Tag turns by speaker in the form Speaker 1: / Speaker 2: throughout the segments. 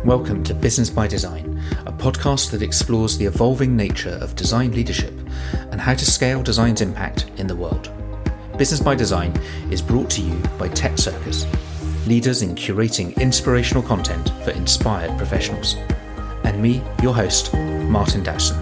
Speaker 1: Welcome to Business by Design, a podcast that explores the evolving nature of design leadership and how to scale design's impact in the world. Business by Design is brought to you by Tech Circus, leaders in curating inspirational content for inspired professionals, and me, your host, Martin Dowson.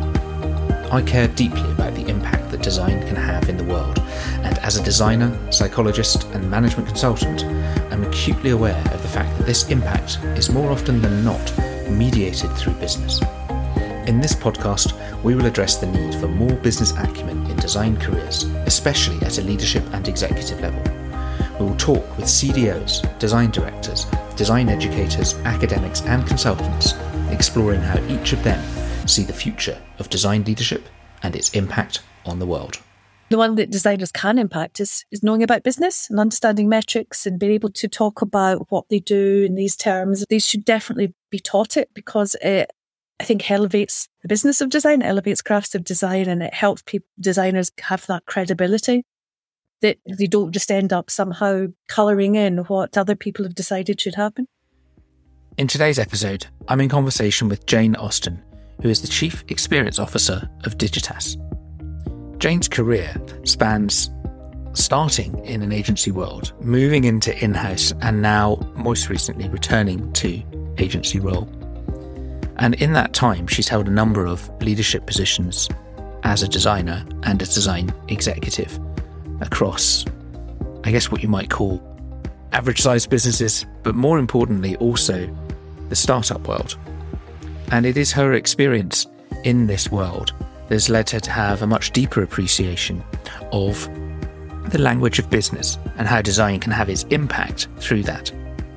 Speaker 1: I care deeply about the impact that design can have in the world, and as a designer, psychologist, and management consultant, I'm acutely aware of the fact that this impact is more often than not mediated through business. In this podcast, we will address the need for more business acumen in design careers, especially at a leadership and executive level. We will talk with CDOs, design directors, design educators, academics, and consultants, exploring how each of them see the future of design leadership and its impact on the world.
Speaker 2: The one that designers can impact is knowing about business and understanding metrics and being able to talk about what they do in these terms. They should definitely be taught it because it, I think, elevates the business of design, elevates crafts of design, and it helps designers have that credibility that they don't just end up somehow colouring in what other people have decided should happen.
Speaker 1: In today's episode, I'm in conversation with Jane Austin, who is the Chief Experience Officer of Digitas. Jane's career spans starting in an agency world, moving into in-house, and now, most recently, returning to agency role. And in that time, she's held a number of leadership positions as a designer and a design executive across, I guess, what you might call average-sized businesses, but more importantly, also the startup world. And it is her experience in this world that has led her to have a much deeper appreciation of the language of business and how design can have its impact through that.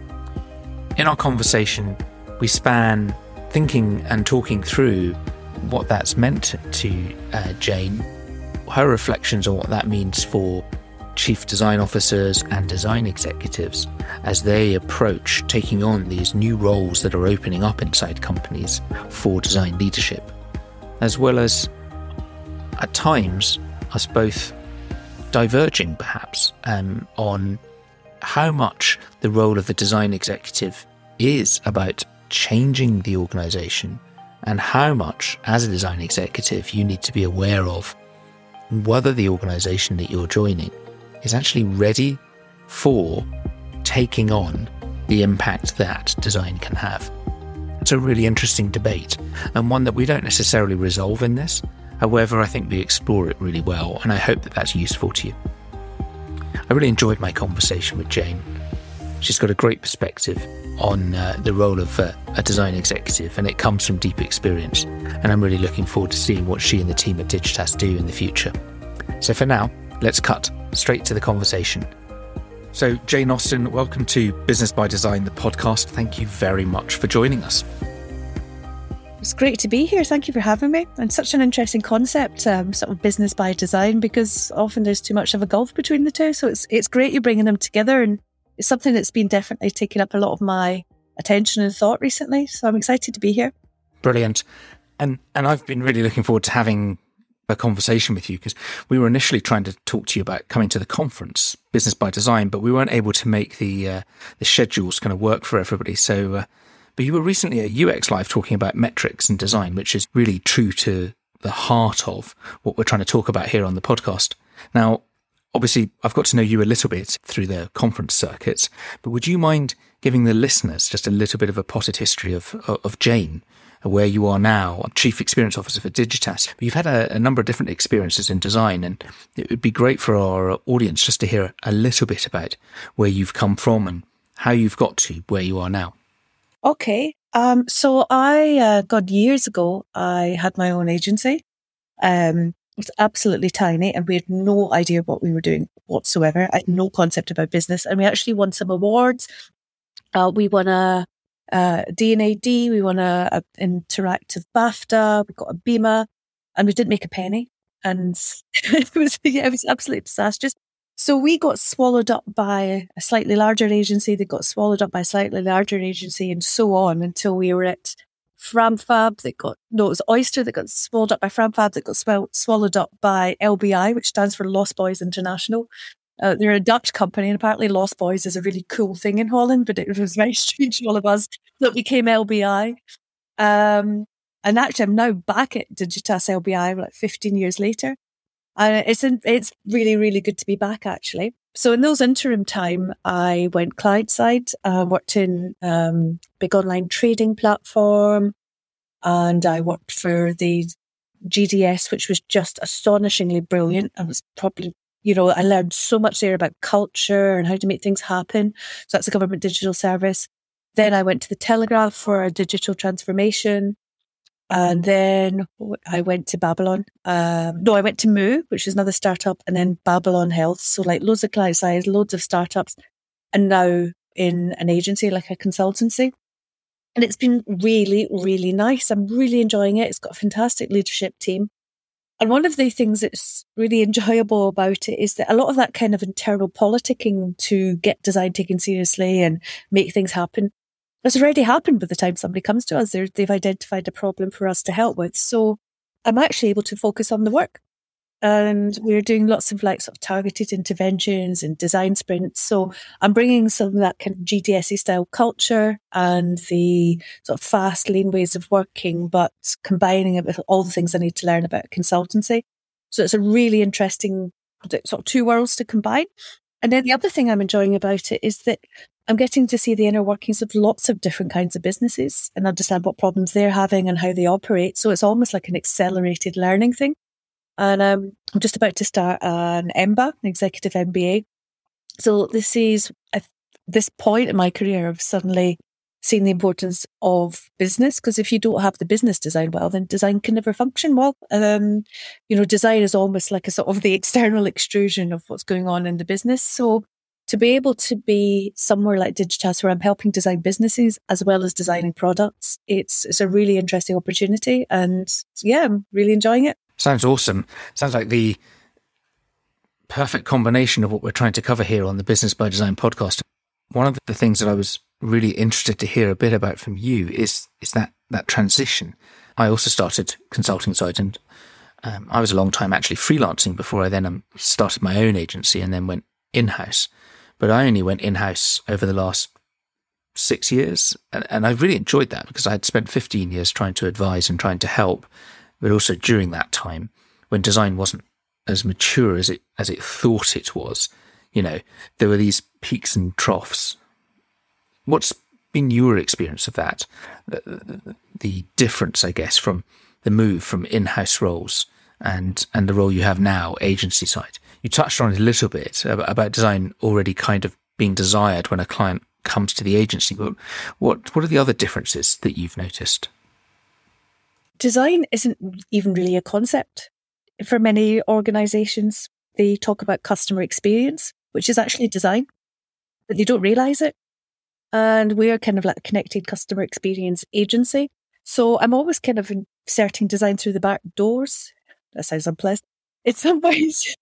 Speaker 1: In our conversation, we span thinking and talking through what that's meant to Jane, her reflections on what that means for chief design officers and design executives as they approach taking on these new roles that are opening up inside companies for design leadership, as well as at times us both diverging perhaps on how much the role of the design executive is about changing the organisation and how much as a design executive you need to be aware of whether the organisation that you're joining is actually ready for taking on the impact that design can have. It's a really interesting debate and one that we don't necessarily resolve in this. However, I think we explore it really well, and I hope that that's useful to you. I really enjoyed my conversation with Jane. She's got a great perspective on the role of a design executive, and it comes from deep experience. And I'm really looking forward to seeing what she and the team at Digitas do in the future. So for now, let's cut straight to the conversation. So Jane Austin, welcome to Business by Design, the podcast. Thank you very much for joining us.
Speaker 2: It's great to be here. Thank you for having me. And such an interesting concept, sort of business by design, because often there's too much of a gulf between the two. So it's great you're bringing them together, and it's something that's been definitely taking up a lot of my attention and thought recently. So I'm excited to be here.
Speaker 1: Brilliant. And I've been really looking forward to having a conversation with you because we were initially trying to talk to you about coming to the conference, Business by Design, but we weren't able to make the schedules kind of work for everybody. So, but you were recently at UX Live talking about metrics and design, which is really true to the heart of what we're trying to talk about here on the podcast. Now, obviously, I've got to know you a little bit through the conference circuits, but would you mind giving the listeners just a little bit of a potted history of Jane, where you are now, Chief Experience Officer for Digitas? But you've had a number of different experiences in design, and it would be great for our audience just to hear a little bit about where you've come from and how you've got to where you are now.
Speaker 2: Okay. So God, years ago, I had my own agency. It was absolutely tiny, and we had no idea what we were doing whatsoever. I had no concept about business, and we actually won some awards. We won a D&AD, we won a interactive BAFTA, we got a BEMA, and we didn't make a penny. And it was absolutely disastrous. So we got swallowed up by a slightly larger agency, they got swallowed up by a slightly larger agency, and so on until we were at FramFab. It was Oyster that got swallowed up by FramFab, that got swallowed up by LBI, which stands for Lost Boys International. They're a Dutch company, and apparently Lost Boys is a really cool thing in Holland, but it was very strange to all of us that became LBI. And actually, I'm now back at Digitas LBI, like 15 years later. It's really, really good to be back, actually. So in those interim time, I went client side, worked in big online trading platform, and I worked for the GDS, which was just astonishingly brilliant. I was probably, I learned so much there about culture and how to make things happen. So that's a government digital service. Then I went to the Telegraph for a digital transformation. And then I went to Babylon. I went to Moo, which is another startup, and then Babylon Health. So like loads of client size, loads of startups, and now in an agency, like a consultancy. And it's been really, really nice. I'm really enjoying it. It's got a fantastic leadership team. And one of the things that's really enjoyable about it is that a lot of that kind of internal politicking to get design taken seriously and make things happen has already happened by the time somebody comes to us. They've identified a problem for us to help with. So I'm actually able to focus on the work. And we're doing lots of like sort of targeted interventions and design sprints. So I'm bringing some of that kind of GDSE style culture and the sort of fast, lean ways of working, but combining it with all the things I need to learn about consultancy. So it's a really interesting sort of two worlds to combine. And then the other thing I'm enjoying about it is that I'm getting to see the inner workings of lots of different kinds of businesses and understand what problems they're having and how they operate. So it's almost like an accelerated learning thing. And I'm just about to start an MBA, an executive MBA. So this is at this point in my career, I've suddenly seen the importance of business, because if you don't have the business design well, then design can never function well. Design is almost like a sort of the external extrusion of what's going on in the business. So to be able to be somewhere like Digitas, where I'm helping design businesses as well as designing products, it's a really interesting opportunity. And yeah, I'm really enjoying it.
Speaker 1: Sounds awesome. Sounds like the perfect combination of what we're trying to cover here on the Business by Design podcast. One of the things that I was really interested to hear a bit about from you is that transition. I also started consulting side, and I was a long time actually freelancing before I then started my own agency and then went in-house. But I only went in-house over the last 6 years, and I really enjoyed that because I had spent 15 years trying to advise and trying to help. But also during that time, when design wasn't as mature as it thought it was, there were these peaks and troughs. What's been your experience of that? The difference, I guess, from the move from in-house roles and the role you have now, agency side. You touched on it a little bit about design already kind of being desired when a client comes to the agency. But what are the other differences that you've noticed?
Speaker 2: Design isn't even really a concept. For many organizations, they talk about customer experience, which is actually design, but they don't realize it. And we're kind of like a connected customer experience agency. So I'm always kind of inserting design through the back doors. That sounds unpleasant. In some ways.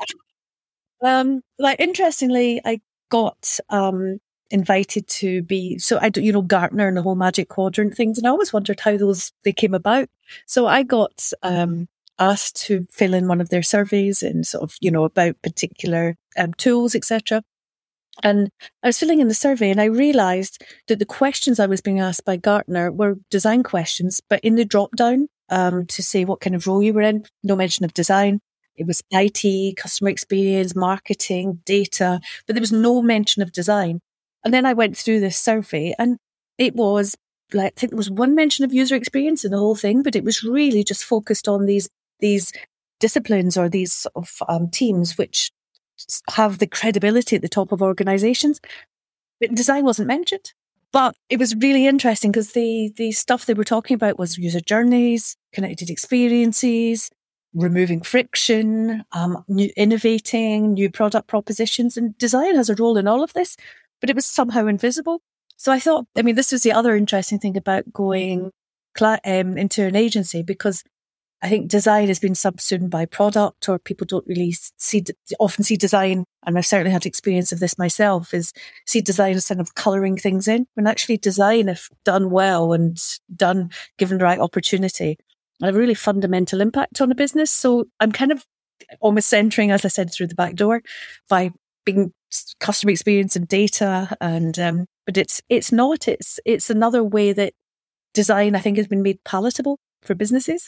Speaker 2: Interestingly, I got invited to be, so I do, Gartner and the whole Magic Quadrant things, and I always wondered how they came about. So I got asked to fill in one of their surveys and sort of, about particular tools, etc. And I was filling in the survey and I realized that the questions I was being asked by Gartner were design questions, but in the drop down to say what kind of role you were in, no mention of design. It was IT, customer experience, marketing, data, but there was no mention of design. And then I went through this survey and it was like, I think there was one mention of user experience in the whole thing, but it was really just focused on these disciplines or these sort of teams which have the credibility at the top of organizations. But design wasn't mentioned. But it was really interesting because the stuff they were talking about was user journeys, connected experiences, removing friction, innovating, new product propositions. And design has a role in all of this, but it was somehow invisible. So I thought, this was the other interesting thing about going into an agency, because I think design has been subsumed by product, or people don't really often see design, and I've certainly had experience of this myself, is see design as kind of colouring things in, when actually design, if done well and done given the right opportunity, have a really fundamental impact on a business. So I'm kind of almost centering, as I said, through the back door by being customer experience and data, and but it's not. It's another way that design, I think, has been made palatable for businesses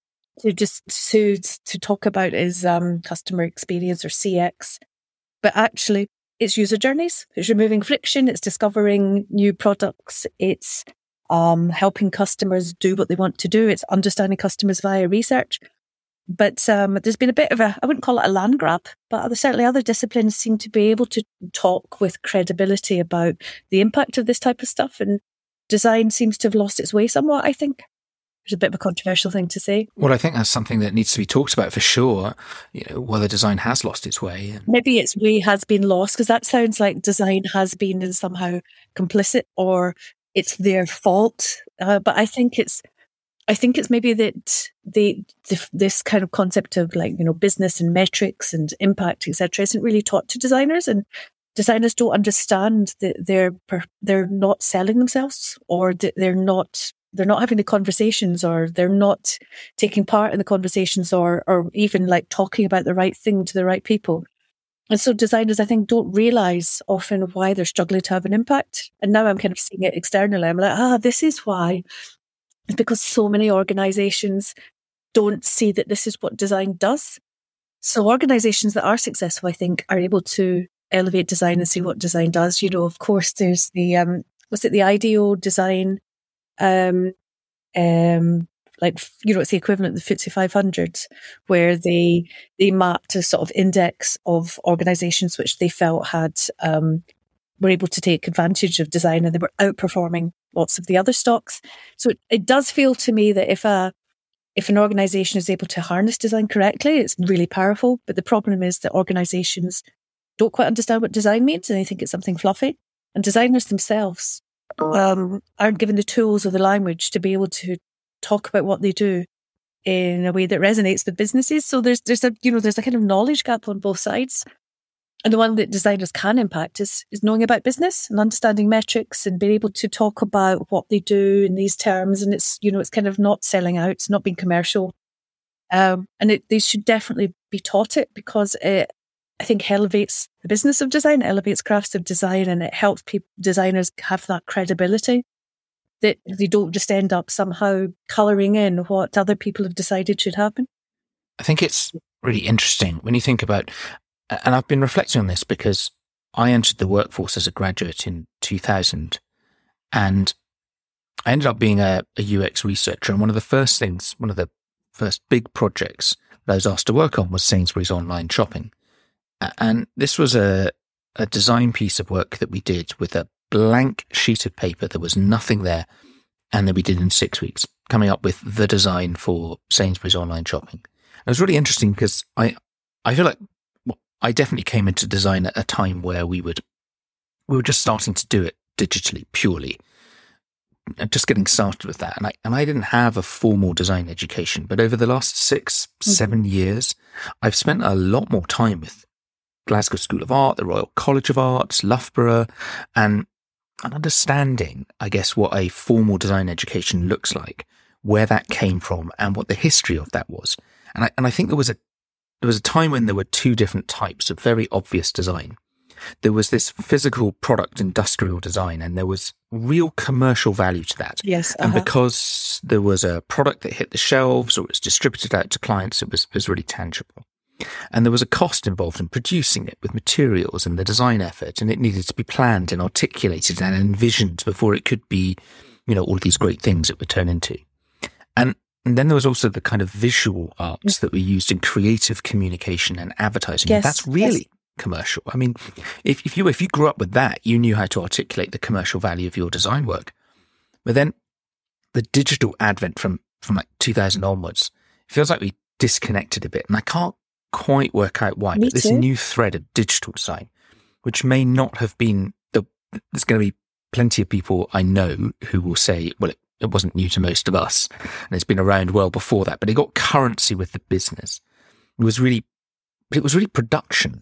Speaker 2: to talk about is customer experience or CX, but actually it's user journeys. It's removing friction. It's discovering new products. It's helping customers do what they want to do. It's understanding customers via research. But there's been a bit of I wouldn't call it a land grab, but certainly other disciplines seem to be able to talk with credibility about the impact of this type of stuff. And design seems to have lost its way somewhat, I think. It's a bit of a controversial thing to say.
Speaker 1: Well, I think that's something that needs to be talked about for sure, whether design has lost its way.
Speaker 2: Maybe its way has been lost, because that sounds like design has been somehow complicit or it's their fault. But I think it's maybe that this kind of concept of business and metrics and impact, etc., isn't really taught to designers, and designers don't understand that they're not selling themselves, or that they're not having the conversations, or they're not taking part in the conversations, or even talking about the right thing to the right people. And so designers, I think, don't realise often why they're struggling to have an impact. And now I'm kind of seeing it externally. I'm like, this is why. It's because so many organisations don't see that this is what design does. So organisations that are successful, I think, are able to elevate design and see what design does. Of course, there's the the IDEO design. It's the equivalent of the FTSE 500, where they mapped a sort of index of organisations which they felt were able to take advantage of design, and they were outperforming lots of the other stocks. So it does feel to me that if an organisation is able to harness design correctly, it's really powerful. But the problem is that organisations don't quite understand what design means, and they think it's something fluffy. And designers themselves aren't given the tools or the language to be able to talk about what they do in a way that resonates with businesses. So there's a kind of knowledge gap on both sides. And the one that designers can impact is knowing about business and understanding metrics and being able to talk about what they do in these terms. And it's kind of not selling out, it's not being commercial. They should definitely be taught it, because it, I think, elevates the business of design, elevates crafts of design, and it helps designers have that credibility that they don't just end up somehow colouring in what other people have decided should happen.
Speaker 1: I think it's really interesting when you think about, and I've been reflecting on this because I entered the workforce as a graduate in 2000, and I ended up being a UX researcher. And one of the first big projects that I was asked to work on was Sainsbury's online shopping. And this was a design piece of work that we did with a blank sheet of paper. There was nothing there. And then we did in 6 weeks, coming up with the design for Sainsbury's online shopping. It was really interesting because I feel like I definitely came into design at a time where we were just starting to do it digitally, purely, just getting started with that. And I didn't have a formal design education, but over the last 6-7 years, I've spent a lot more time with Glasgow School of Art, the Royal College of Arts, Loughborough, and understanding, I guess, what a formal design education looks like, where that came from, and what the history of that was. And I think there was a time when there were two different types of very obvious design. There was this physical product industrial design, and there was real commercial value to that.
Speaker 2: Yes.
Speaker 1: And because there was a product that hit the shelves or it was distributed out to clients, it was really tangible. And there was a cost involved in producing it with materials and the design effort, and it needed to be planned and articulated and envisioned before it could be, all of these great things it would turn into. And then there was also the kind of visual arts that were used in creative communication and advertising.
Speaker 2: Yes,
Speaker 1: That's really commercial. I mean, if you grew up with that, you knew how to articulate the commercial value of your design work. But then the digital advent from like 2000 onwards, it feels like we disconnected a bit, and I can't quite work out why. But this new thread of digital design, which may not have been there's going to be plenty of people I know who will say, well, it wasn't new to most of us, and it's been around well before that, but it got currency with the business. It was really production.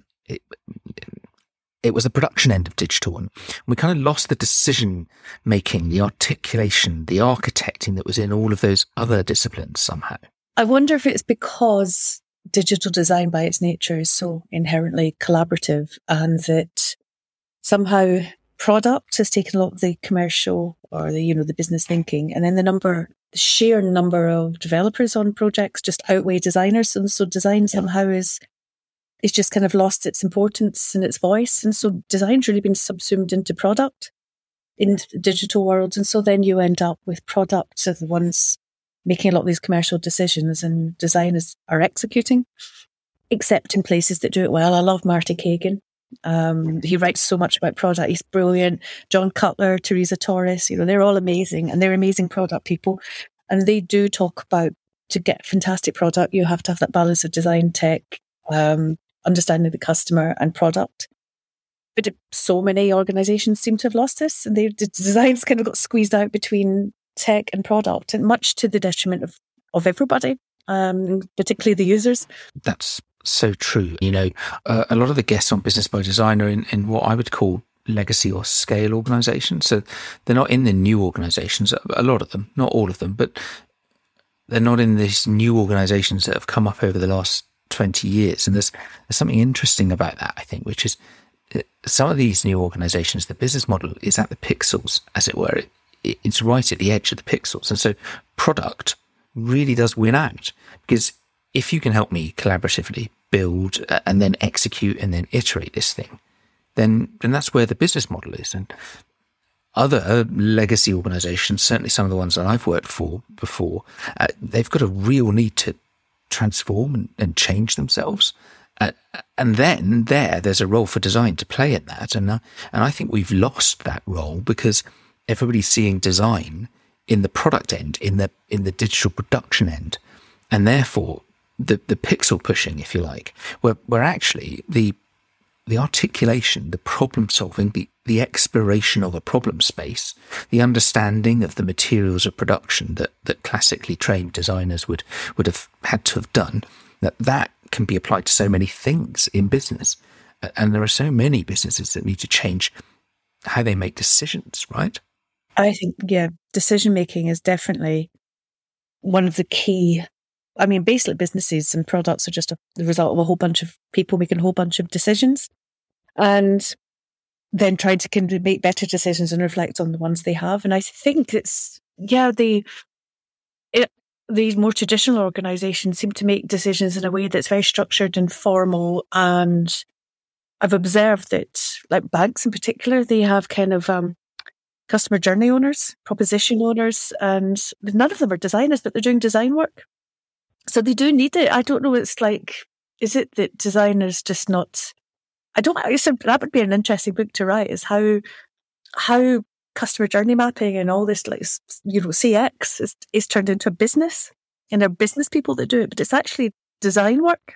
Speaker 1: It was the production end of digital, and we kind of lost the decision making, the articulation, the architecting that was in all of those other disciplines somehow.
Speaker 2: I wonder if it's because digital design by its nature is so inherently collaborative, and that somehow product has taken a lot of the commercial or the business thinking, and then the sheer number of developers on projects just outweigh designers, and so design somehow is just kind of lost its importance and its voice, and so design's really been subsumed into product in the digital world, and so then you end up with products are the ones making a lot of these commercial decisions, and designers are executing, except in places that do it well. I love Marty Kagan. He writes so much about product. He's brilliant. John Cutler, Teresa Torres, they're all amazing, and they're amazing product people. And they do talk about, to get fantastic product, you have to have that balance of design, tech, understanding the customer, and product. But so many organizations seem to have lost this, and the designs kind of got squeezed out between tech and product, and much to the detriment of everybody, particularly the users.
Speaker 1: That's so true. A lot of the guests on Business by Design are in what I would call legacy or scale organizations. So they're not in the new organizations, a lot of them, not all of them, but they're not in these new organizations that have come up over the last 20 years. And there's something interesting about that, I think, which is some of these new organizations, the business model is at the pixels, as it were. It's right at the edge of the pixels. And so product really does win out, because if you can help me collaboratively build and then execute and then iterate this thing, then that's where the business model is. And other legacy organizations, certainly some of the ones that I've worked for before, they've got a real need to transform and change themselves. And then there's a role for design to play in that. And I think we've lost that role because everybody's seeing design in the product end, in the digital production end. And therefore the pixel pushing, if you like, where actually the articulation, the problem solving, the exploration of a problem space, the understanding of the materials of production that classically trained designers would have had to have done, that can be applied to so many things in business. And there are so many businesses that need to change how they make decisions, right?
Speaker 2: I think, decision making is definitely one of the key. I mean, basically businesses and products are just the result of a whole bunch of people making a whole bunch of decisions, and then trying to make better decisions and reflect on the ones they have. And I think it's, these more traditional organizations seem to make decisions in a way that's very structured and formal. And I've observed that, like banks in particular, they have kind of customer journey owners, proposition owners, and none of them are designers, but they're doing design work. So they do need it. I don't know. It's like, is it that designers just not? That would be an interesting book to write. Is how customer journey mapping and all this, like, CX is turned into a business, and they're business people that do it, but it's actually design work,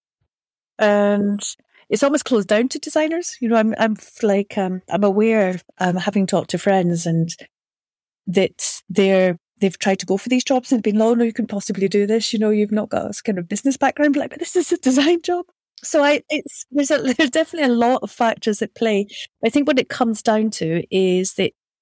Speaker 2: and it's almost closed down to designers. I'm aware, having talked to friends, and that they've tried to go for these jobs and been, no, you can possibly do this. You've not got this kind of business background, but this is a design job. So there's definitely a lot of factors at play. I think what it comes down to is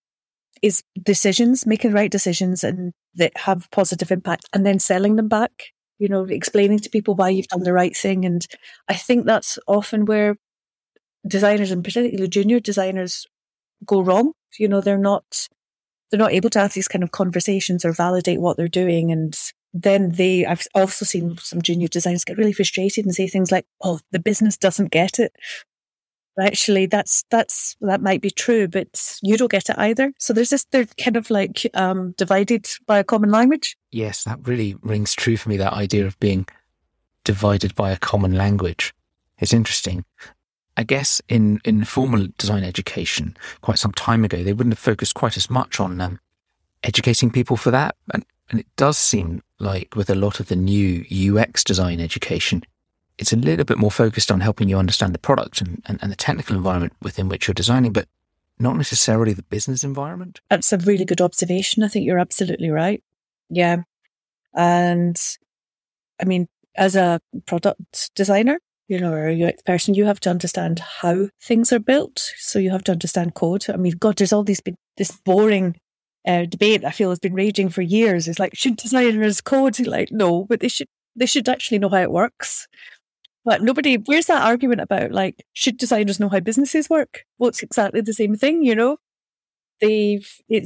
Speaker 2: decisions, making the right decisions and that have positive impact, and then selling them back. Explaining to people why you've done the right thing. And I think that's often where designers, and particularly junior designers, go wrong. They're not able to have these kind of conversations or validate what they're doing. And then I've also seen some junior designers get really frustrated and say things like, "Oh, the business doesn't get it." Actually, that might be true, but you don't get it either. So they're kind of like divided by a common language.
Speaker 1: Yes, that really rings true for me, that idea of being divided by a common language. It's interesting. I guess in formal design education, quite some time ago, they wouldn't have focused quite as much on educating people for that. And it does seem like with a lot of the new UX design education, it's a little bit more focused on helping you understand the product and the technical environment within which you're designing, but not necessarily the business environment.
Speaker 2: That's a really good observation. I think you're absolutely right. Yeah. And I mean, as a product designer, or a UX person, you have to understand how things are built. So you have to understand code. I mean, God, there's all this boring debate I feel has been raging for years. It's like, should designers code? Like, no, but they should. They should actually know how it works. But where's that argument about, like, should designers know how businesses work? Well, it's exactly the same thing, you know? I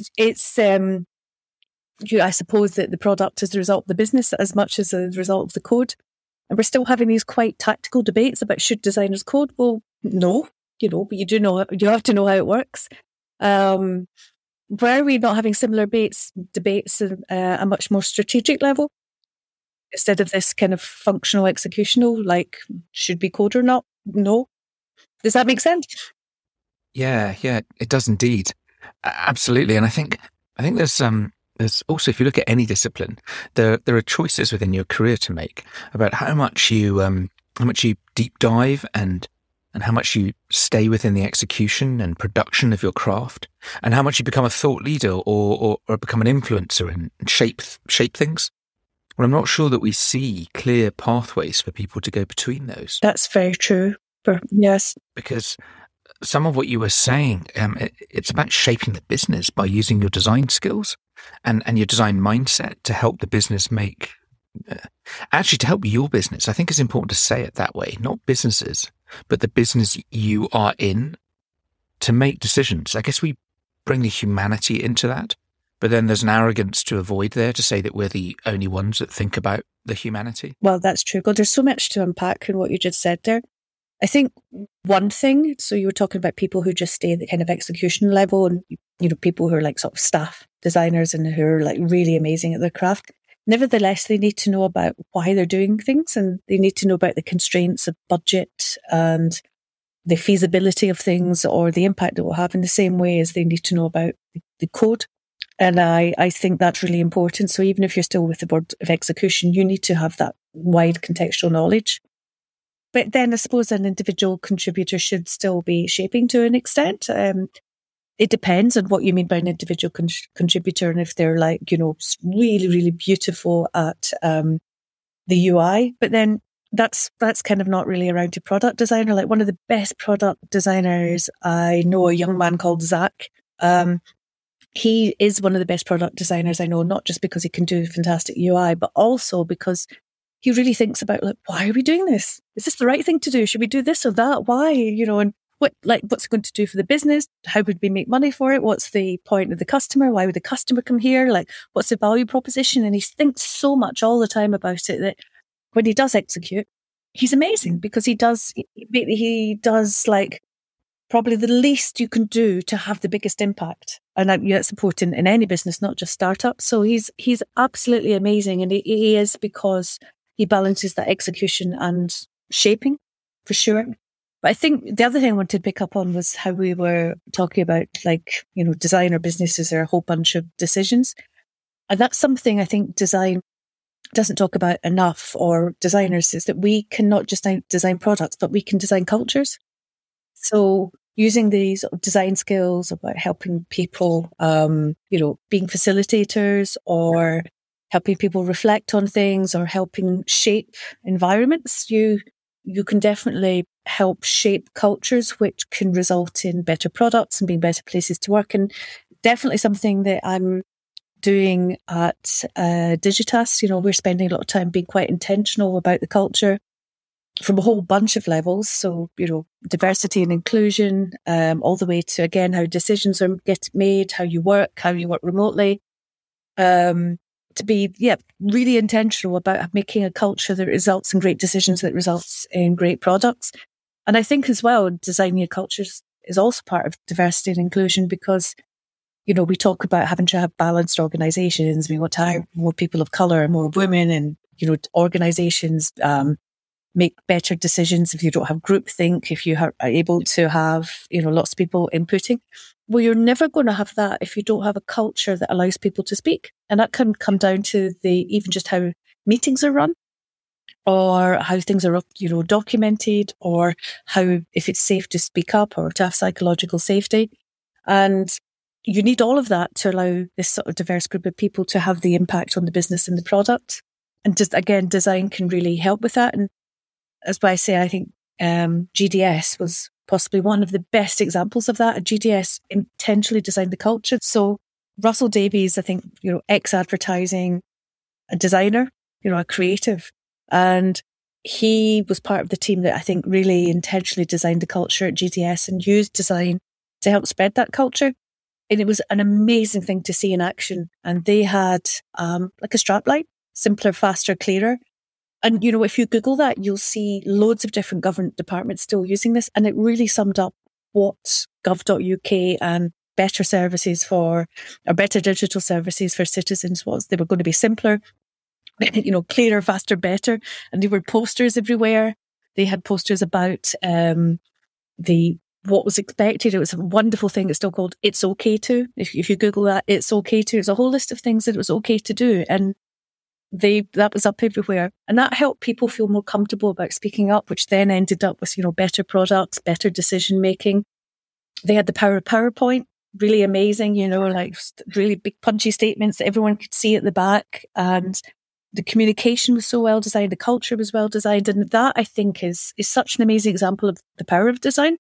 Speaker 2: suppose that the product is the result of the business as much as the result of the code. And we're still having these quite tactical debates about should designers code? Well, no, but you have to know how it works. Why are we not having similar debates at a much more strategic level instead of this kind of functional executional, like should we code or not? No. Does that make sense?
Speaker 1: Yeah, it does indeed. Absolutely. And I think there's also, if you look at any discipline, there are choices within your career to make about how much you deep dive and how much you stay within the execution and production of your craft, and how much you become a thought leader or become an influencer and shape things. Well, I'm not sure that we see clear pathways for people to go between those.
Speaker 2: That's very true. Yes.
Speaker 1: Because some of what you were saying, it's about shaping the business by using your design skills and your design mindset to help the business make... actually, to help your business. I think it's important to say it that way, not businesses, but the business you are in, to make decisions. I guess we bring the humanity into that, but then there's an arrogance to avoid there, to say that we're the only ones that think about the humanity.
Speaker 2: Well, that's true. God, there's so much to unpack in what you just said there. I think one thing, so you were talking about people who just stay at the kind of execution level, and, people who are like sort of staff designers and who are like really amazing at their craft. Nevertheless, they need to know about why they're doing things, and they need to know about the constraints of budget and the feasibility of things or the impact it will have, in the same way as they need to know about the code. And I think that's really important. So even if you're still with the board of execution, you need to have that wide contextual knowledge. But then I suppose an individual contributor should still be shaping to an extent. It depends on what you mean by an individual contributor, and if they're like, really, really beautiful at the UI. But then that's kind of not really around to product designer. Like, one of the best product designers I know, a young man called Zach. He is one of the best product designers I know, not just because he can do fantastic UI, but also because he really thinks about, like, why are we doing this? Is this the right thing to do? Should we do this or that? Why? And what's it going to do for the business? How would we make money for it? What's the point of the customer? Why would the customer come here? Like, what's the value proposition? And he thinks so much all the time about it that when he does execute, he's amazing, because he does like probably the least you can do to have the biggest impact. And that's important in any business, not just startups. So he's absolutely amazing. And he is, because he balances that execution and shaping, for sure. But I think the other thing I wanted to pick up on was how we were talking about, like, designer businesses are a whole bunch of decisions. And that's something I think design doesn't talk about enough, or designers, is that we can not just design products, but we can design cultures. So using these design skills about helping people, being facilitators, or helping people reflect on things, or helping shape environments, you can definitely help shape cultures, which can result in better products and being better places to work. And definitely something that I'm doing at Digitas. We're spending a lot of time being quite intentional about the culture from a whole bunch of levels. So, diversity and inclusion, all the way to, again, how decisions get made, how you work remotely. To be, really intentional about making a culture that results in great decisions, that results in great products. And I think as well, designing a culture is also part of diversity and inclusion, because, we talk about having to have balanced organizations. We want to hire more people of color and more women, and, organizations make better decisions if you don't have groupthink, if you are able to have, lots of people inputting. Well, you're never going to have that if you don't have a culture that allows people to speak. And that can come down to even just how meetings are run, or how things are, documented, or if it's safe to speak up or to have psychological safety. And you need all of that to allow this sort of diverse group of people to have the impact on the business and the product. And just, again, design can really help with that. And that's why I say I think GDS was possibly one of the best examples of that. GDS intentionally designed the culture. So Russell Davies, I think, ex-advertising, a designer, a creative. And he was part of the team that I think really intentionally designed the culture at GDS and used design to help spread that culture. And it was an amazing thing to see in action. And they had like a strapline, simpler, faster, clearer. And, you know, if you Google that, you'll see loads of different government departments still using this. And it really summed up what gov.uk and better services for, or better digital services for citizens was. They were going to be simpler, you know, clearer, faster, better. And there were posters everywhere. They had posters about what was expected. It was a wonderful thing. It's still called It's Okay To. If you Google that, It's Okay To. It's a whole list of things that it was okay to do. And that was up everywhere. And that helped people feel more comfortable about speaking up, which then ended up with, you know, better products, better decision making. They had the power of PowerPoint, really amazing, you know, like really big punchy statements that everyone could see at the back. And the communication was so well designed, the culture was well designed. And that, I think, is such an amazing example of the power of design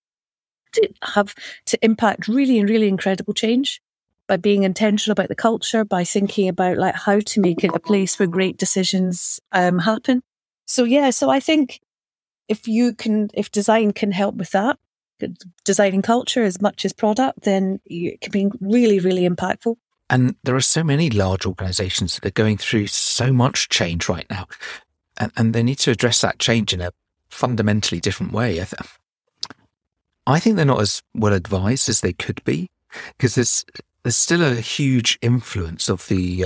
Speaker 2: to impact really, really incredible change by being intentional about the culture, by thinking about like how to make it a place where great decisions happen. So I think if design can help with that, designing culture as much as product, then it can be really, really impactful.
Speaker 1: And there are so many large organizations that are going through so much change right now. And they need to address that change in a fundamentally different way. I think they're not as well advised as they could be, because there's still a huge influence of the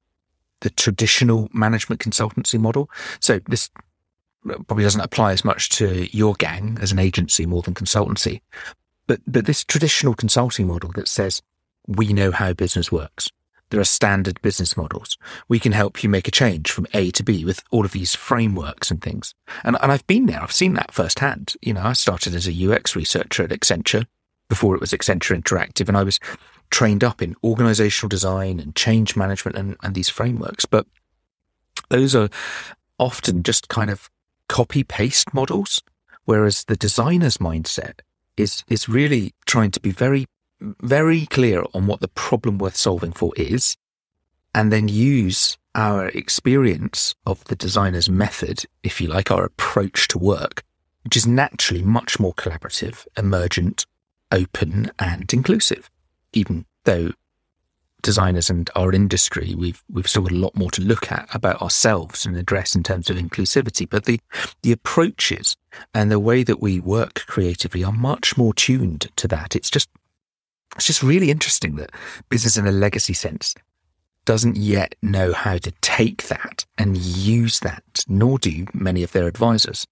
Speaker 1: traditional management consultancy model. So this probably doesn't apply as much to your gang as an agency more than consultancy. But this traditional consulting model that says, we know how business works. There are standard business models. We can help you make a change from A to B with all of these frameworks and things. And I've been there. I've seen that firsthand. You know, I started as a UX researcher at Accenture before it was Accenture Interactive, and I was trained up in organizational design and change management and these frameworks. But those are often just kind of copy-paste models, whereas the designer's mindset is really trying to be very, very clear on what the problem worth solving for is, and then use our experience of the designer's method, if you like, our approach to work, which is naturally much more collaborative, emergent, open and inclusive. Even though designers and our industry, we've still got a lot more to look at about ourselves and address in terms of inclusivity, but the approaches and the way that we work creatively are much more tuned to that. It's just really interesting that business in a legacy sense doesn't yet know how to take that and use that, nor do many of their advisors.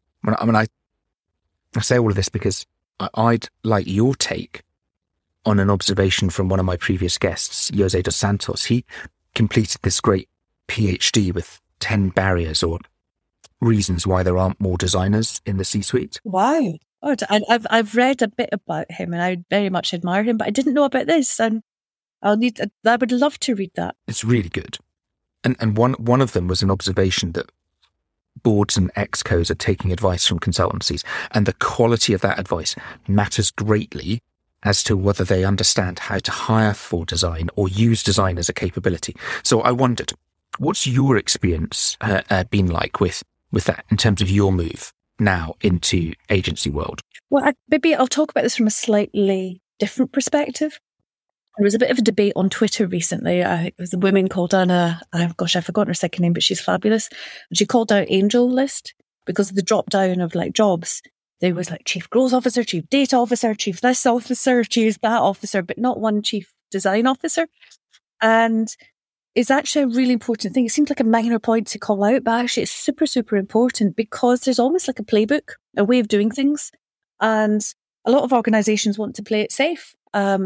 Speaker 1: I say all of this because I'd like your take on an observation from one of my previous guests, Jose dos Santos. He completed this great PhD with 10 barriers or reasons why there aren't more designers in the C-suite.
Speaker 2: Wow. Oh, I've read a bit about him and I very much admire him, but I didn't know about this, and I would love to read that.
Speaker 1: It's really good. And one of them was an observation that boards and excos are taking advice from consultancies, and the quality of that advice matters greatly as to whether they understand how to hire for design or use design as a capability. So I wondered, what's your experience been like with that in terms of your move now into agency world?
Speaker 2: Well, maybe I'll talk about this from a slightly different perspective. There was a bit of a debate on Twitter recently. It was a woman called Anna. I've forgotten her second name, but she's fabulous. And she called out Angel List because of the drop down of like jobs. There was like chief growth officer, chief data officer, chief this officer, chief that officer, but not one chief design officer. And it's actually a really important thing. It seems like a minor point to call out, but actually it's super, super important because there's almost like a playbook, a way of doing things. And a lot of organizations want to play it safe.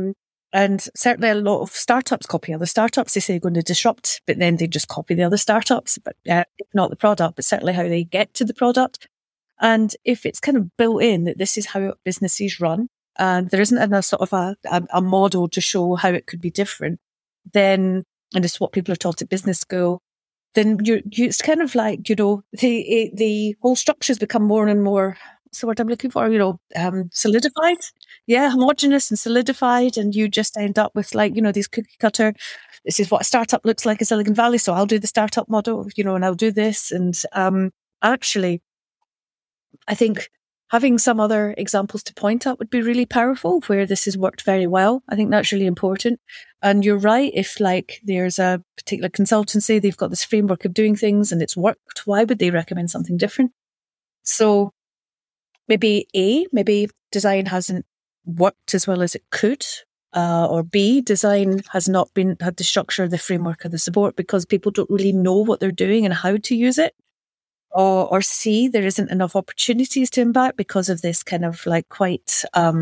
Speaker 2: And certainly a lot of startups copy other startups. They say they're going to disrupt, but then they just copy the other startups, but not the product, but certainly how they get to the product. And if it's kind of built in that this is how businesses run, and there isn't a sort of a model to show how it could be different, then, and it's what people are taught at business school, then it's kind of like, you know, the whole structures become more and more what's the word I'm looking for? Solidified. Yeah, homogenous and solidified. And you just end up with these cookie cutter, this is what a startup looks like in Silicon Valley. So I'll do the startup model, and I'll do this. And actually, I think having some other examples to point at would be really powerful where this has worked very well. I think that's really important. And you're right, if there's a particular consultancy, they've got this framework of doing things and it's worked, why would they recommend something different? So maybe design hasn't worked as well as it could, or B, design has not had the structure, the framework, or the support because people don't really know what they're doing and how to use it. Or C, there isn't enough opportunities to impact because of this kind of quite,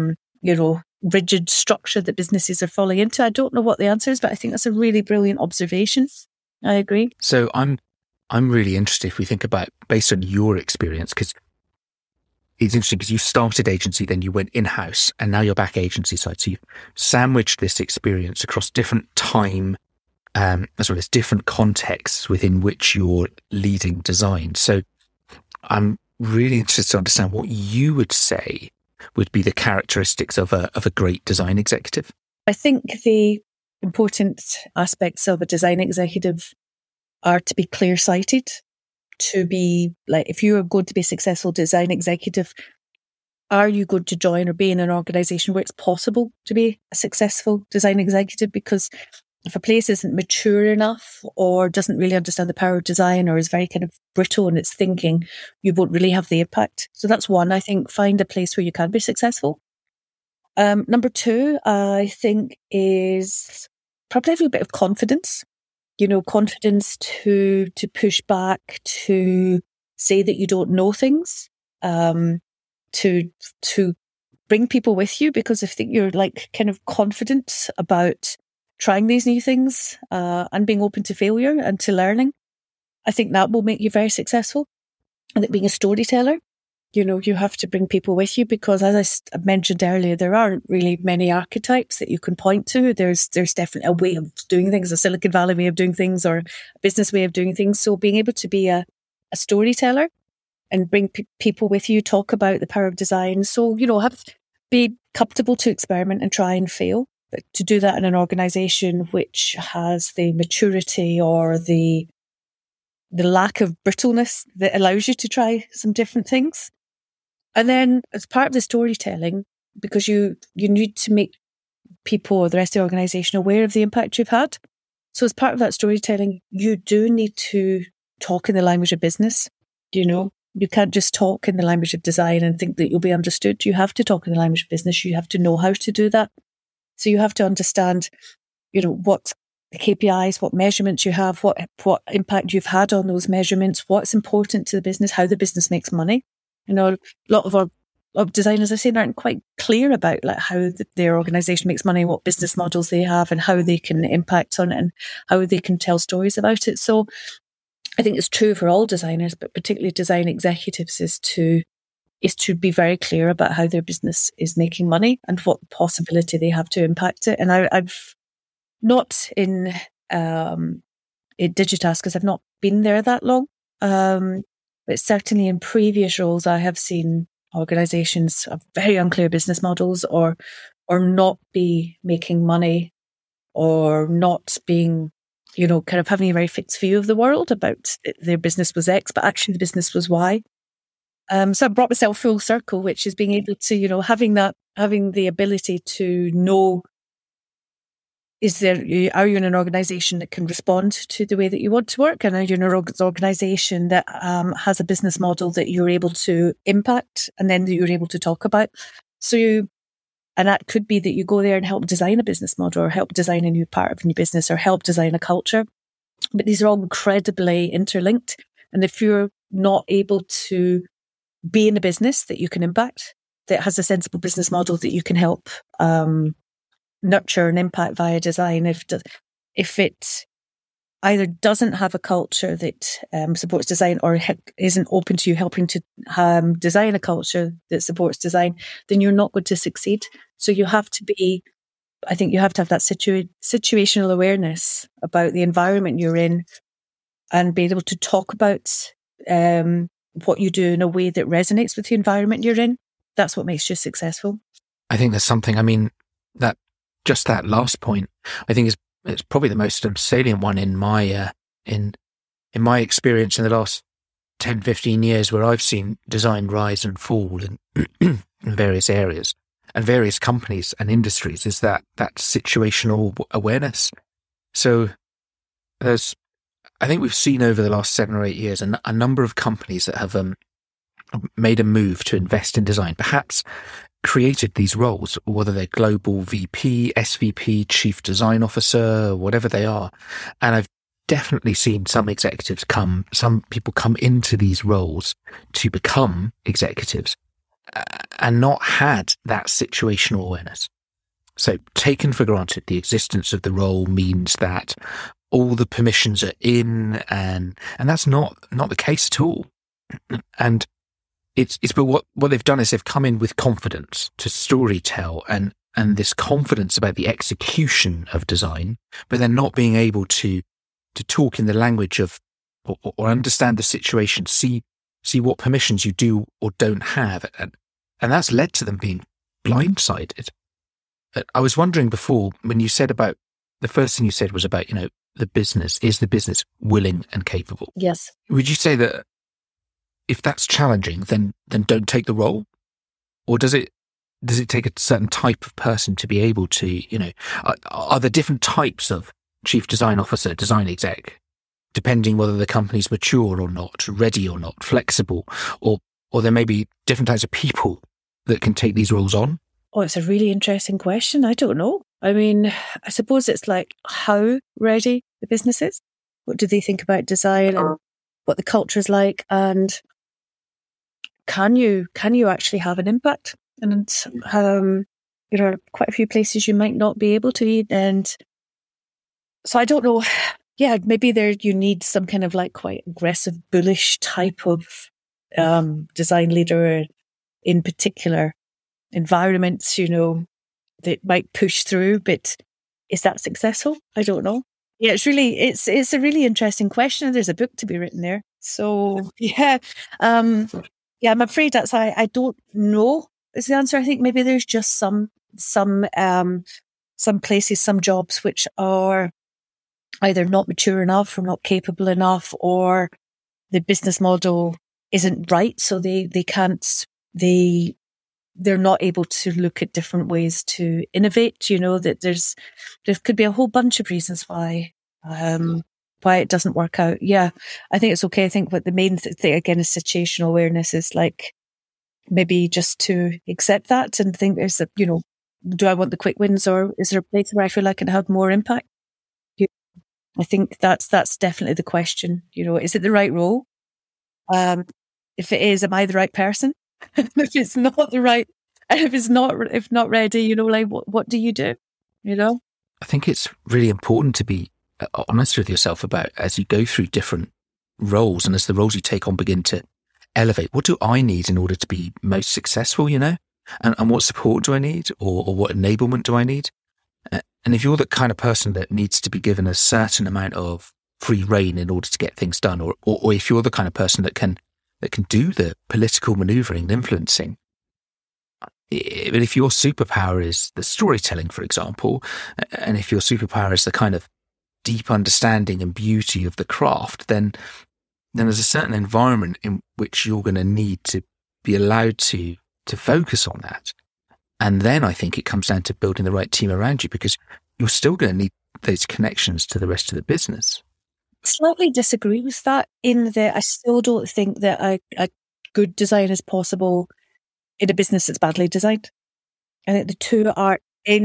Speaker 2: rigid structure that businesses are falling into. I don't know what the answer is, but I think that's a really brilliant observation. I agree.
Speaker 1: So I'm really interested if we think about, based on your experience, because it's interesting because you started agency, then you went in-house, and now you're back agency side. So you've sandwiched this experience across different time, as well as different contexts within which you're leading design. So I'm really interested to understand what you would say would be the characteristics of a great design executive.
Speaker 2: I think the important aspects of a design executive are to be clear-sighted, to be if you are going to be a successful design executive, are you going to join or be in an organization where it's possible to be a successful design executive? Because if a place isn't mature enough or doesn't really understand the power of design or is very kind of brittle in its thinking, you won't really have the impact. So that's one, I think, find a place where you can be successful. Number two, I think, is probably have a bit of confidence. Confidence to push back, to say that you don't know things, to bring people with you, because I think you're kind of confident about trying these new things and being open to failure and to learning. I think that will make you very successful. And that being a storyteller, you have to bring people with you because, as I mentioned earlier, there aren't really many archetypes that you can point to. There's definitely a way of doing things, a Silicon Valley way of doing things or a business way of doing things. So being able to be a storyteller and bring people with you, talk about the power of design. So, be comfortable to experiment and try and fail. But to do that in an organisation which has the maturity or the lack of brittleness that allows you to try some different things. And then as part of the storytelling, because you need to make people or the rest of the organisation aware of the impact you've had. So as part of that storytelling, you do need to talk in the language of business. You can't just talk in the language of design and think that you'll be understood. You have to talk in the language of business. You have to know how to do that. So you have to understand, what the KPIs, what measurements you have, what impact you've had on those measurements, what's important to the business, how the business makes money. A lot of our designers, I say, aren't quite clear about how their organisation makes money, what business models they have, and how they can impact on it, and how they can tell stories about it. So I think it's true for all designers, but particularly design executives, is to be very clear about how their business is making money and what possibility they have to impact it. And I've not in Digitas, because I've not been there that long, but certainly in previous roles, I have seen organisations have very unclear business models or not be making money or not being, kind of having a very fixed view of the world about their business was X, but actually the business was Y. So I brought myself full circle, which is being able to, having the ability to know, are you in an organisation that can respond to the way that you want to work? And are you in an organisation that has a business model that you're able to impact and then that you're able to talk about? And that could be that you go there and help design a business model or help design a new part of your business or help design a culture. But these are all incredibly interlinked. And if you're not able to be in a business that you can impact, that has a sensible business model that you can help nurture and impact via design, if it either doesn't have a culture that supports design or isn't open to you helping to design a culture that supports design, then you're not going to succeed. So you have to have that situational awareness about the environment you're in and be able to talk about what you do in a way that resonates with the environment you're in. That's what makes you successful.
Speaker 1: I think there's something, I mean, that just that last point, I think it's probably the most salient one in my experience in the last 10, 15 years, where I've seen design rise and fall in various areas and various companies and industries, is that situational awareness. So I think we've seen over the last 7 or 8 years a number of companies that have made a move to invest in design, perhaps created these roles, whether they're global VP, SVP, chief design officer, whatever they are. And I've definitely seen some people come into these roles to become executives and not had that situational awareness. So taken for granted, the existence of the role means that all the permissions are in, and that's not the case at all. And but what they've done is they've come in with confidence to storytell and this confidence about the execution of design, but they're not being able to talk in the language of or understand the situation, see what permissions you do or don't have, and that's led to them being blindsided. I was wondering before, when you said about the first thing you said was about, the business, is the business willing and capable?
Speaker 2: Yes.
Speaker 1: Would you say that if that's challenging, then don't take the role? Or does it take a certain type of person to be able to, are there different types of chief design officer, design exec, depending whether the company's mature or not, ready or not, flexible, or there may be different types of people that can take these roles on?
Speaker 2: Oh, it's a really interesting question. I don't know. I mean, I suppose it's like how ready the business is. What do they think about design and what the culture is like? And can you actually have an impact? And there are quite a few places you might not be able to. And so I don't know. Yeah, maybe you need some kind of like quite aggressive, bullish type of design leader in particular environments, that might push through. But is that successful? I don't know. Yeah, it's a really interesting question. There's a book to be written there. So yeah, I'm afraid I don't know is the answer. I think maybe there's just some places, some jobs which are either not mature enough or not capable enough, or the business model isn't right, so they're not able to look at different ways to innovate. That there could be a whole bunch of reasons why it doesn't work out. Yeah, I think it's okay. I think what the main thing again is situational awareness, is like maybe just to accept that and think do I want the quick wins, or is there a place where I feel I can have more impact? I think that's definitely the question. Is it the right role? If it is, am I the right person? If it's not the right, if not ready, like what do you do?
Speaker 1: I think it's really important to be honest with yourself about, as you go through different roles and as the roles you take on begin to elevate, what do I need in order to be most successful, and what support do I need, or what enablement do I need? And if you're the kind of person that needs to be given a certain amount of free rein in order to get things done, or if you're the kind of person that can do the political maneuvering and influencing, but if your superpower is the storytelling, for example, and if your superpower is the kind of deep understanding and beauty of the craft, then there's a certain environment in which you're going to need to be allowed to focus on that. And then I think it comes down to building the right team around you, because you're still going to need those connections to the rest of the business.
Speaker 2: Slightly disagree with that, in that I still don't think that a good design is possible in a business that's badly designed. I think the two are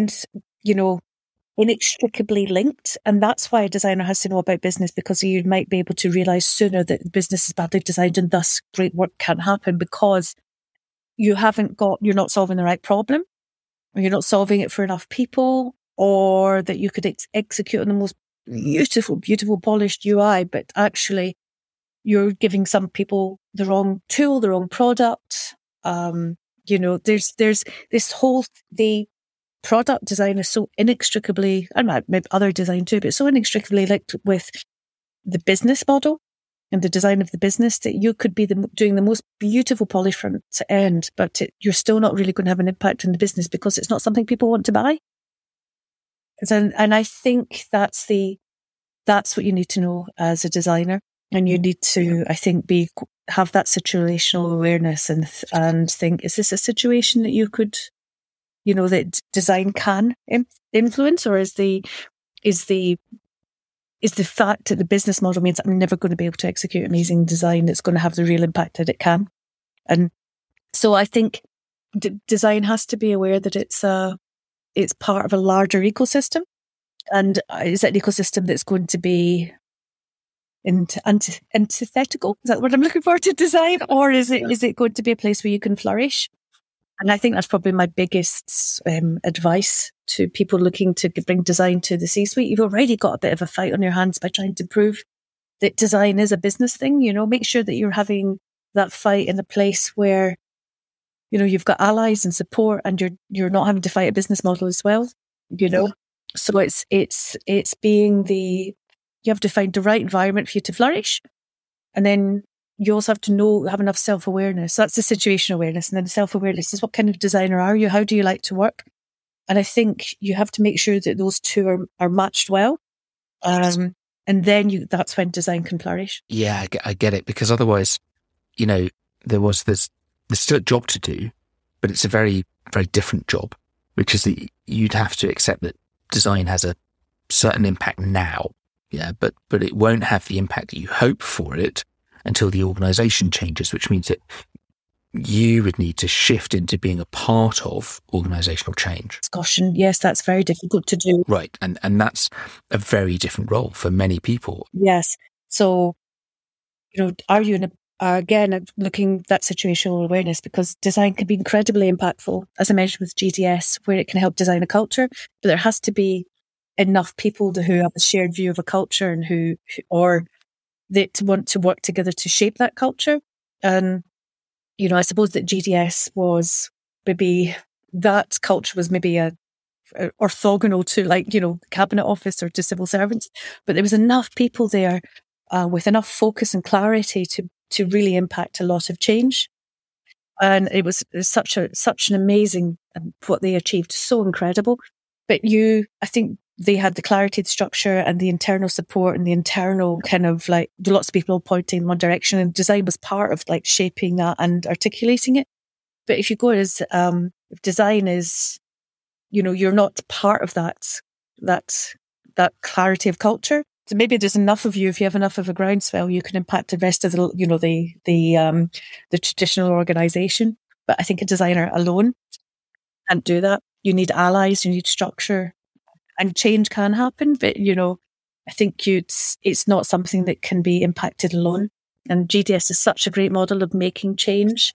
Speaker 2: inextricably linked, and that's why a designer has to know about business, because you might be able to realise sooner that the business is badly designed and thus great work can't happen, because you're not solving the right problem, or you're not solving it for enough people, or that you could execute on the most beautiful polished UI, but actually you're giving some people the wrong tool, the wrong product. There's this whole, the product design is so inextricably, and maybe other design too, but so inextricably linked with the business model. and the design of the business, that you could be doing the most beautiful polish front to end, but you're still not really going to have an impact on the business because it's not something people want to buy. And I think that's what you need to know as a designer. And you need to, I think, have that situational awareness and think, is this a situation that you could, that design can influence, or is the fact that the business model means I'm never going to be able to execute amazing design that's going to have the real impact that it can. And so I think design has to be aware that it's part of a larger ecosystem, and is that an ecosystem that's going to be antithetical? Is that what I'm looking for to design? Or is it going to be a place where you can flourish? And I think that's probably my biggest advice to people looking to bring design to the C-suite. You've already got a bit of a fight on your hands by trying to prove that design is a business thing. Make sure that you're having that fight in a place where, you've got allies and support, and you're not having to fight a business model as well. So it's being you have to find the right environment for you to flourish. And then you also have to have enough self-awareness. So that's the situational awareness. And then self-awareness is, what kind of designer are you? How do you like to work? And I think you have to make sure that those two are matched well. And then that's when design can flourish.
Speaker 1: Yeah, I get it. Because otherwise, there's still a job to do, but it's a very, very different job, which is that you'd have to accept that design has a certain impact now. Yeah, but it won't have the impact that you hope for it until the organisation changes, which means that you would need to shift into being a part of organisational change.
Speaker 2: Gosh, and yes, that's very difficult to do.
Speaker 1: Right, and that's a very different role for many people.
Speaker 2: Yes. So, are you again, looking at that situational awareness, because design can be incredibly impactful, as I mentioned with GDS, where it can help design a culture, but there has to be enough people who have a shared view of a culture and or that want to work together to shape that culture. And, I suppose that GDS was maybe, that culture was maybe a orthogonal to cabinet office or to civil servants, but there was enough people there with enough focus and clarity to really impact a lot of change. And it was such an amazing, what they achieved, so incredible. But I think they had the clarity, the structure, and the internal support, and the internal kind of lots of people pointing in one direction, and design was part of shaping that and articulating it. But if you go as if design is, you're not part of that clarity of culture. So maybe there's enough of you. If you have enough of a groundswell, you can impact the rest of the traditional organisation. But I think a designer alone can't do that. You need allies. You need structure. And change can happen, but I think it's not something that can be impacted alone. And GDS is such a great model of making change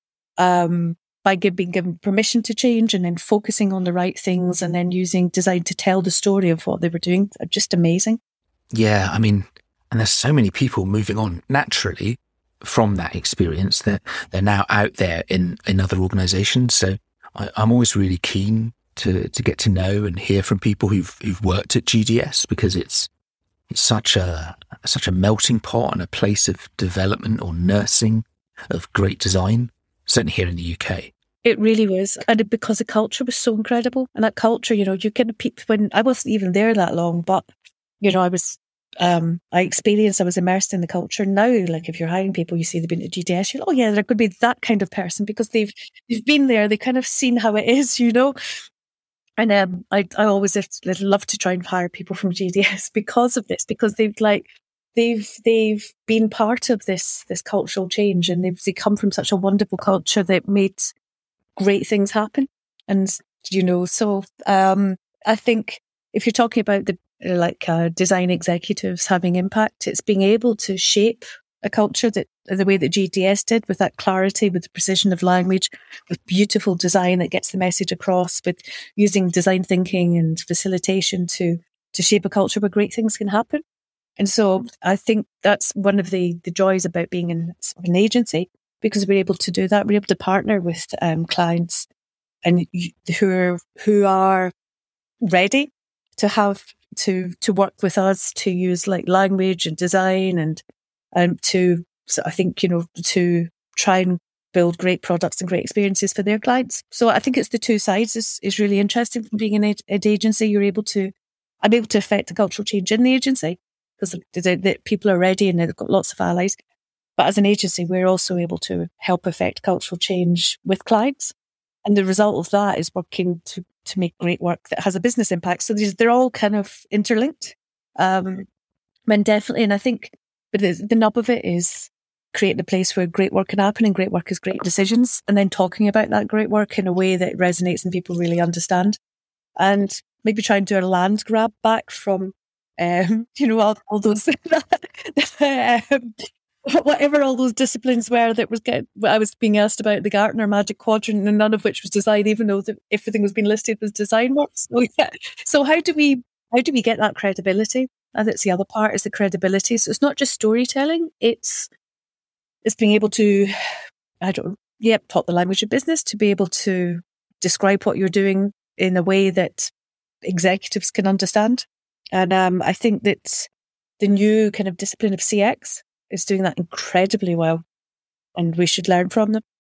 Speaker 2: by being given permission to change, and then focusing on the right things, and then using design to tell the story of what they were doing. Just amazing.
Speaker 1: Yeah, I mean, and there's so many people moving on naturally from that experience that they're now out there in other organisations. So I'm always really keen to get to know and hear from people who've worked at GDS, because it's such a melting pot and a place of development or nursing of great design, certainly here in the UK.
Speaker 2: It really was. And because the culture was so incredible, and that culture, you kind of peeped when I wasn't even there that long, but I was I was immersed in the culture. Now, if you're hiring people, you see they've been at GDS, you're like, oh yeah, there could be that kind of person, because they've been there, they kind of seen how it is, And I always love to try and hire people from GDS because of this, because they've been part of this cultural change, and they come from such a wonderful culture that made great things happen. And so I think if you're talking about the design executives having impact, it's being able to shape a culture that the way that GDS did, with that clarity, with the precision of language, with beautiful design that gets the message across, with using design thinking and facilitation to shape a culture where great things can happen. And so I think that's one of the joys about being in an agency, because we're able to do that. We're able to partner with clients and who are ready to have to work with us, to use language and design and So I think, to try and build great products and great experiences for their clients. So I think it's the two sides is really interesting. From being an agency, I'm able to affect the cultural change in the agency because the people are ready and they've got lots of allies. But as an agency, we're also able to help affect cultural change with clients. And the result of that is working to make great work that has a business impact. So they're all kind of interlinked. And definitely, and I think, but the nub of it is creating a place where great work can happen, and great work is great decisions, and then talking about that great work in a way that resonates and people really understand. And maybe try and do a land grab back from, all those, whatever all those disciplines were that I was being asked about the Gartner Magic Quadrant, and none of which was design, even though everything was being listed as design work. So, yeah. So how do we get that credibility? And that's the other part, is the credibility. So it's not just storytelling; it's being able to, talk the language of business, to be able to describe what you're doing in a way that executives can understand. And I think that the new kind of discipline of CX is doing that incredibly well, and we should learn from them.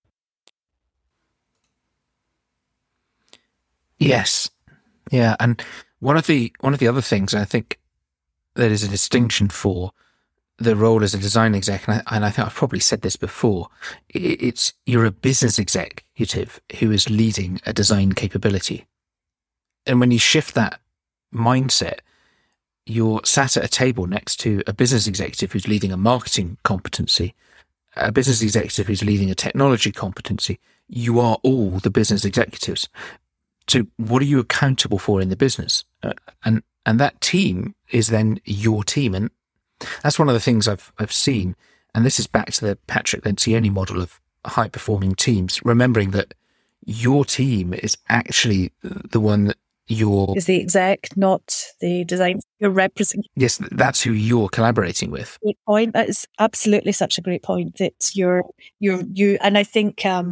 Speaker 1: Yes, yeah, and one of the other things I think that is a distinction for the role as a design exec, and I think I've probably said this before, you're a business executive who is leading a design capability. And when you shift that mindset, you're sat at a table next to a business executive who's leading a marketing competency, a business executive who's leading a technology competency. You are all the business executives. So what are you accountable for in the business? And that team is then your team. And that's one of the things I've seen, and this is back to the Patrick Lencioni model of high-performing teams, remembering that your team is actually the one that
Speaker 2: is the exec, not the design. You're representing.
Speaker 1: Yes, that's who you're collaborating with.
Speaker 2: Great point. That is absolutely such a great point. That you, and I think a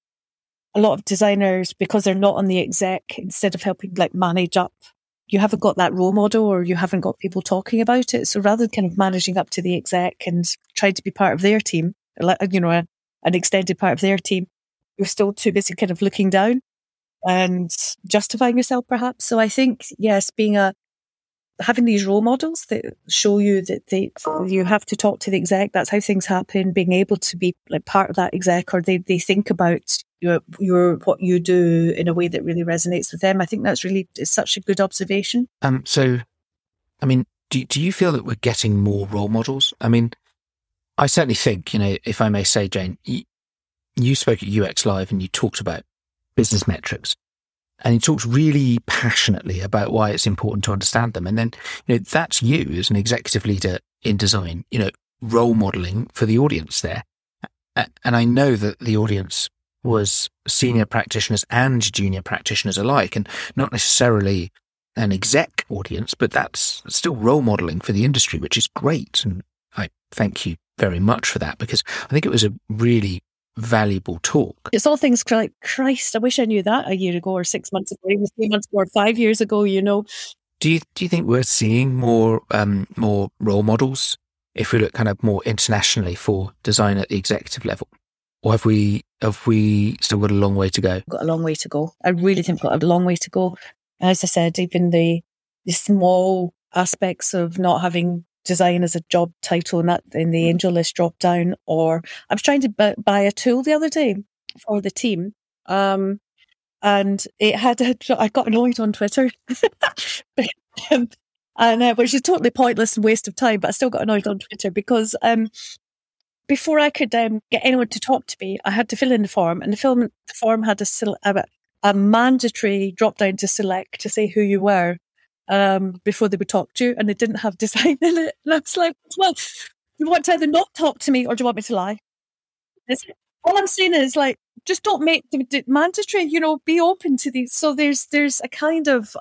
Speaker 2: lot of designers, because they're not on the exec, instead of helping manage up, you haven't got that role model, or you haven't got people talking about it. So rather than kind of managing up to the exec and trying to be part of their team, an extended part of their team, you're still too busy kind of looking down and justifying yourself, perhaps. So I think, yes, having these role models that show you that you have to talk to the exec. That's how things happen. Being able to be part of that exec, or they think about what you do in a way that really resonates with them. I think that's is such a good observation.
Speaker 1: So, I mean, do you feel that we're getting more role models? I mean, I certainly think, if I may say, Jane, you spoke at UX Live and you talked about business metrics, and you talked really passionately about why it's important to understand them. And then, that's you as an executive leader in design, role modeling for the audience there. And I know that the audience was senior practitioners and junior practitioners alike, and not necessarily an exec audience, but that's still role modeling for the industry, which is great. And I thank you very much for that, because I think it was a really valuable talk.
Speaker 2: It's all things like, Christ, I wish I knew that a year ago, or 6 months ago, even 3 months ago, or 5 years ago,
Speaker 1: Do you think we're seeing more role models if we look kind of more internationally for design at the executive level? Or have we still got a long way to go?
Speaker 2: Got a long way to go. I really think we've got a long way to go. As I said, even the small aspects of not having design as a job title and that in the Angel List drop down, or I was trying to buy a tool the other day for the team, and it had I got annoyed on Twitter, and which is totally pointless and waste of time, but I still got annoyed on Twitter because before I could get anyone to talk to me, I had to fill in the form, and the form had a mandatory drop down to select to say who you were before they would talk to you, and they didn't have design in it. And I was like, well, you want to either not talk to me or do you want me to lie? All I'm saying is, just don't make it mandatory, be open to these. So there's a kind of,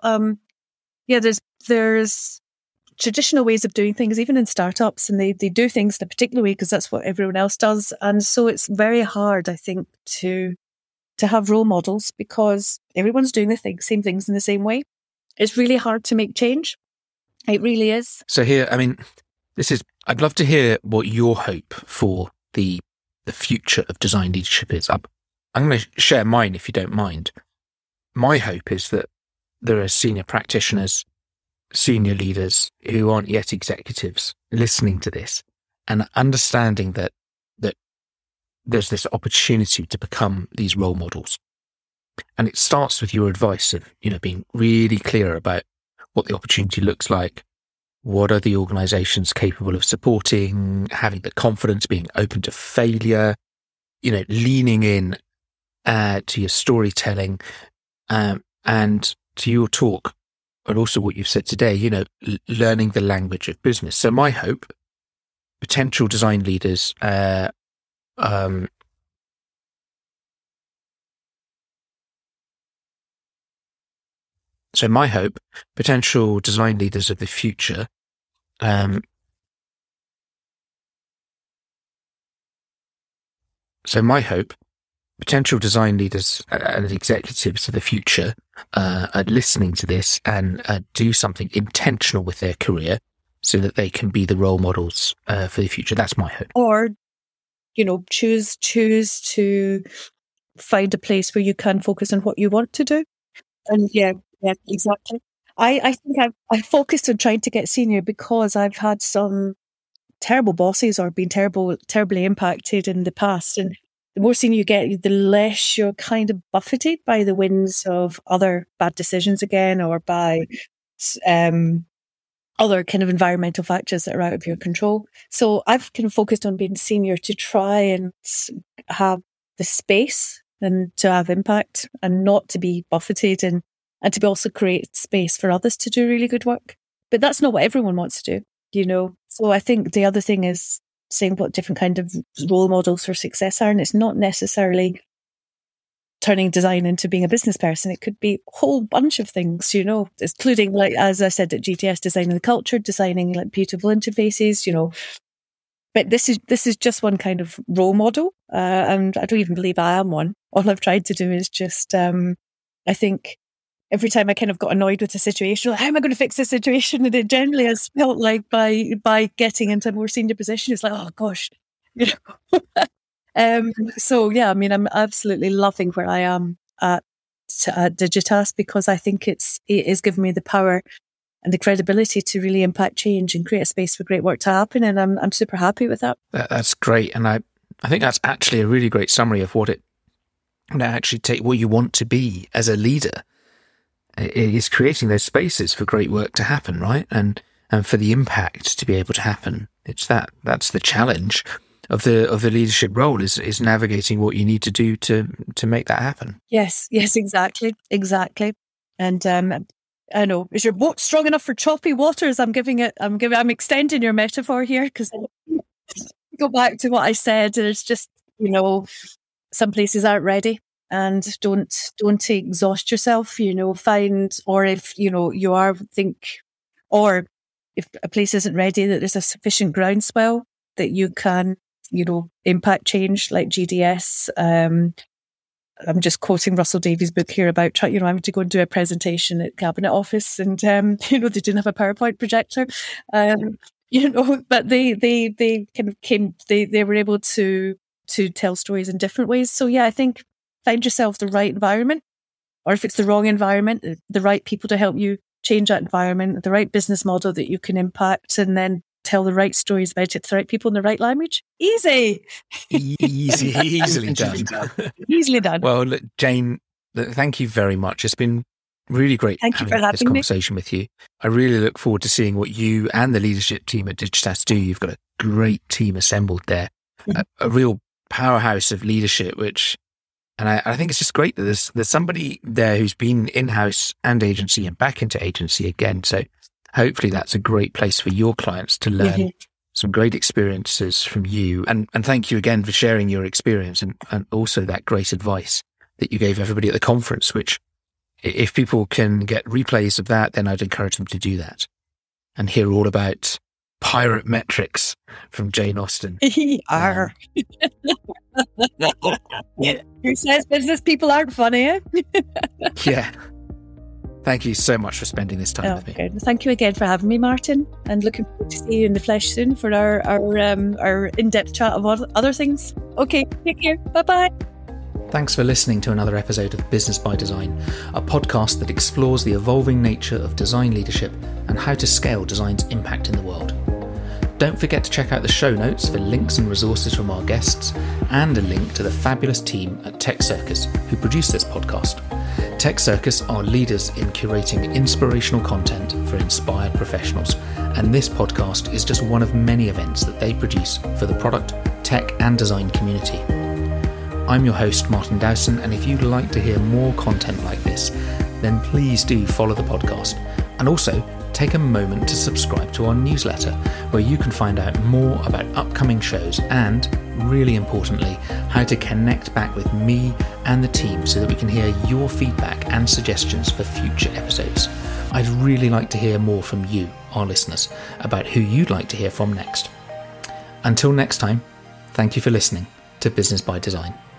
Speaker 2: there's traditional ways of doing things, even in startups, and they do things in a particular way because that's what everyone else does. And so it's very hard, I think, to have role models because everyone's doing the same things in the same way. It's really hard to make change. It really is.
Speaker 1: So here, I mean, this is I'd love to hear what your hope for the future of design leadership is. I'm going to share mine if you don't mind. My hope is that there are senior practitioners, senior leaders who aren't yet executives listening to this and understanding that there's this opportunity to become these role models. And it starts with your advice of, being really clear about what the opportunity looks like. What are the organizations capable of supporting, having the confidence, being open to failure, leaning in to your storytelling and to your talk, and also what you've said today, learning the language of business. So my hope, potential design leaders, So my hope, potential design leaders of the future, potential design leaders and executives of the future are listening to this and do something intentional with their career so that they can be the role models for the future. That's my hope.
Speaker 2: Or, choose to find a place where you can focus on what you want to do. And yeah, exactly. I think I focused on trying to get senior because I've had some terrible bosses or been terribly impacted in the past. And the more senior you get, the less you're kind of buffeted by the winds of other bad decisions again, or by other kind of environmental factors that are out of your control. So I've kind of focused on being senior to try and have the space and to have impact and not to be buffeted and to be also create space for others to do really good work. But that's not what everyone wants to do, So I think the other thing is saying what different kind of role models for success are. And it's not necessarily turning design into being a business person. It could be a whole bunch of things, including, like, as I said, at GTS, designing the culture, designing like beautiful interfaces, But this is just one kind of role model. And I don't even believe I am one. All I've tried to do is just, I think every time I kind of got annoyed with a situation, like, how am I going to fix this situation? And it generally has felt like by getting into a more senior position, it's like, oh gosh, So yeah, I mean, I'm absolutely loving where I am at Digitas because I think it is giving me the power and the credibility to really impact change and create a space for great work to happen. And I'm super happy with that.
Speaker 1: That's great. And I think that's actually a really great summary of what it actually take what you want to be as a leader. It is creating those spaces for great work to happen, right? And for the impact to be able to happen. That's the challenge of the leadership role is navigating what you need to do to make that happen.
Speaker 2: Yes, exactly. And I know, is your boat strong enough for choppy waters? I'm extending your metaphor here because go back to what I said. It's just, some places aren't ready. And don't exhaust yourself, find, or if, you are, or if a place isn't ready, that there's a sufficient groundswell that you can, impact change like GDS. I'm just quoting Russell Davies' book here about, having to go and do a presentation at Cabinet Office and, they didn't have a PowerPoint projector, but they kind of they were able to tell stories in different ways. So yeah, I think find yourself the right environment, or if it's the wrong environment, the right people to help you change that environment, the right business model that you can impact, and then tell the right stories about it to the right people in the right language. Easily done. Easily done.
Speaker 1: Well, look, Jane, thank you very much. It's been really great having this conversation with you. I really look forward to seeing what you and the leadership team at Digitas do. You've got a great team assembled there, a real powerhouse of leadership, and I think it's just great that there's somebody there who's been in-house and agency and back into agency again. So hopefully that's a great place for your clients to learn some great experiences from you. And thank you again for sharing your experience and also that great advice that you gave everybody at the conference, which if people can get replays of that, then I'd encourage them to do that and hear all about pirate metrics from Jane Austen.
Speaker 2: Who says business people aren't funny, eh?
Speaker 1: Yeah. Thank you so much for spending this time with me.
Speaker 2: Good. Thank you again for having me, Martin, and looking forward to see you in the flesh soon for our in-depth chat of other things. Okay, take care. Bye-bye.
Speaker 1: Thanks for listening to another episode of Business by Design, a podcast that explores the evolving nature of design leadership and how to scale design's impact in the world. Don't forget to check out the show notes for links and resources from our guests and a link to the fabulous team at Tech Circus who produce this podcast. Tech Circus are leaders in curating inspirational content for inspired professionals, and this podcast is just one of many events that they produce for the product, tech and design community. I'm your host, Martin Dowson, and if you'd like to hear more content like this, then please do follow the podcast. And also, take a moment to subscribe to our newsletter, where you can find out more about upcoming shows and, really importantly, how to connect back with me and the team so that we can hear your feedback and suggestions for future episodes. I'd really like to hear more from you, our listeners, about who you'd like to hear from next. Until next time, thank you for listening to Business by Design.